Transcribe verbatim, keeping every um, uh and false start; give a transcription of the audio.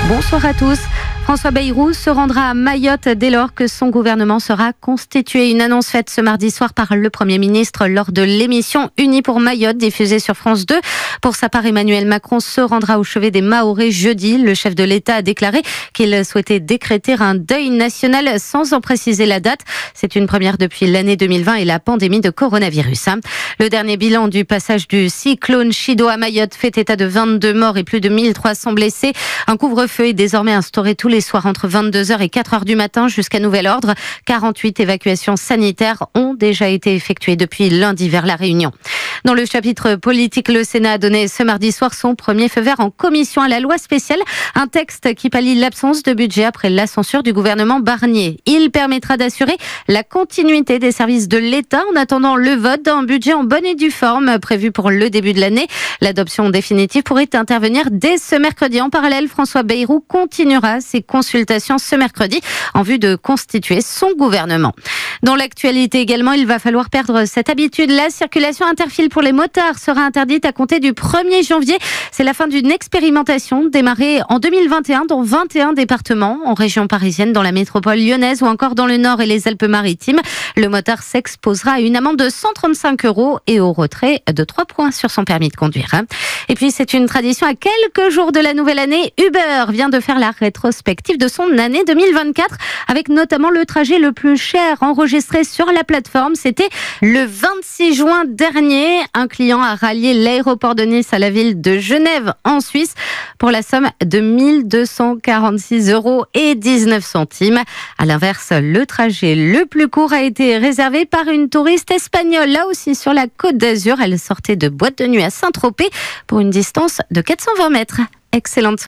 Bonsoir à tous. François Bayrou se rendra à Mayotte dès lors que son gouvernement sera constitué. Une annonce faite ce mardi soir par le Premier ministre lors de l'émission Unis pour Mayotte diffusée sur France deux. Pour sa part, Emmanuel Macron se rendra au chevet des Mahorais jeudi. Le chef de l'État a déclaré qu'il souhaitait décréter un deuil national sans en préciser la date. C'est une première depuis l'année deux mille vingt et la pandémie de coronavirus. Le dernier bilan du passage du cyclone Chido à Mayotte fait état de vingt-deux morts et plus de mille trois cents blessés. Un couvre-feu est désormais instauré tous les soirs entre vingt-deux heures et quatre heures du matin jusqu'à nouvel ordre. quarante-huit évacuations sanitaires ont déjà été effectuées depuis lundi vers La Réunion. Dans le chapitre politique, le Sénat a donné ce mardi soir son premier feu vert en commission à la loi spéciale, un texte qui pallie l'absence de budget après la censure du gouvernement Barnier. Il permettra d'assurer la continuité des services de l'État en attendant le vote d'un budget en bonne et due forme prévu pour le début de l'année. L'adoption définitive pourrait intervenir dès ce mercredi. En parallèle, François Bayrou continuera ses consultations ce mercredi en vue de constituer son gouvernement. Dans l'actualité également, il va falloir perdre cette habitude. La circulation interfile pour les motards sera interdite à compter du premier janvier. C'est la fin d'une expérimentation démarrée en deux mille vingt et un dans vingt et un départements, en région parisienne, dans la métropole lyonnaise ou encore dans le Nord et les Alpes-Maritimes. Le motard s'exposera à une amende de cent trente-cinq euros et au retrait de trois points sur son permis de conduire. Et puis c'est une tradition, à quelques jours de la nouvelle année, Uber vient de faire la rétrospective de son année deux mille vingt-quatre avec notamment le trajet le plus cher enregistré sur la plateforme. C'était le vingt-six juin dernier. Un client a rallié l'aéroport de Nice à la ville de Genève en Suisse pour la somme de mille deux cent quarante-six euros et dix-neuf centimes. À l'inverse, le trajet le plus court a été réservé par une touriste espagnole, là aussi sur la Côte d'Azur. Elle sortait de boîte de nuit à Saint-Tropez pour une distance de quatre cent vingt mètres. Excellente